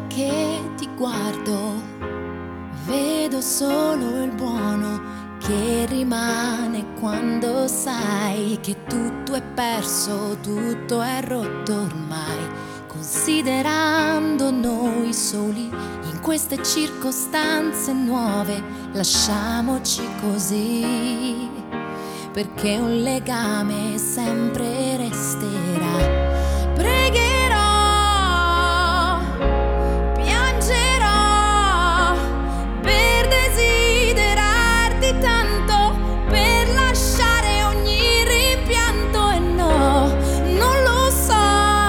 che ti guardo, vedo solo il buono che rimane quando sai che tutto è perso, tutto è rotto ormai. Considerando noi soli in queste circostanze nuove, lasciamoci così, perché un legame sempre resterà. Pregherò, piangerò per desiderarti tanto, per lasciare ogni rimpianto. E no, non lo so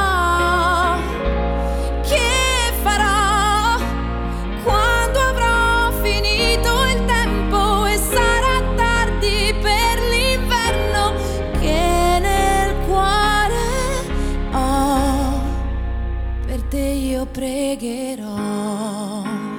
che farò quando avrò finito il tempo e sarà tardi per l'inverno che nel cuore ho. Per te io pregherò.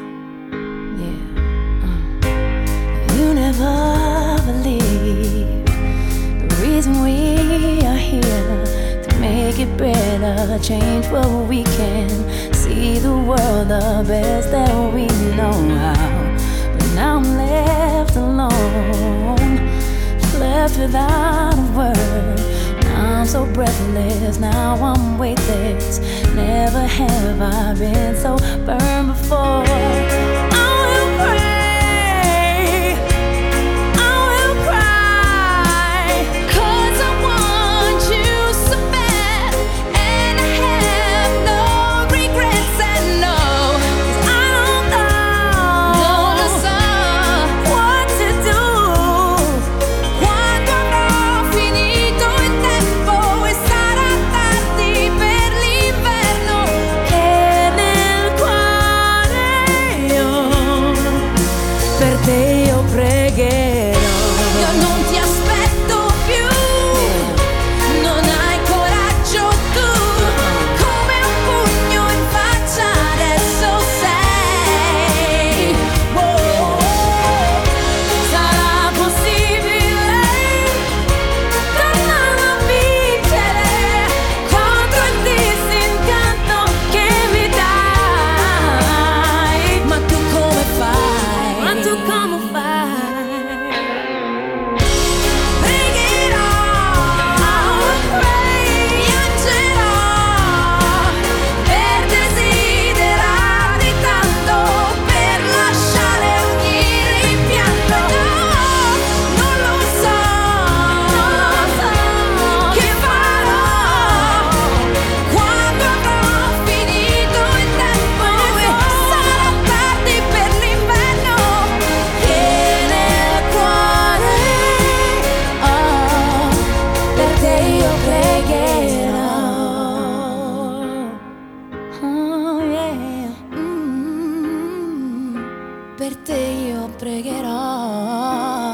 You never believe the reason we are here, to make it better, change what we can, see the world the best that we know how. But now I'm left alone, left without a word. Now I'm so breathless, now I'm weightless. Never have I been so burned before. I will pray, I will cry, 'cause I want you so bad, and I have no regrets. And no, I don't know, non lo so what to do quando avrò finito il tempo e sarà tardi per l'inverno che nel cuore io. Per te io pregherò. Io non ti aspetto più, non hai coraggio tu, come un pugno in faccia adesso sei. Oh, sarà possibile tornare a vincere contro il disincanto che mi dai? Ma tu come fai? Ma tu come fai? Pregherò, piangerò per desiderarti tanto, per lasciare ogni rimpianto. No, non lo so che farò quando avrò finito il tempo e sarà tardi per l'inverno che nel cuore ho. Per te io pregherò. Oh, yeah. Per te io pregherò.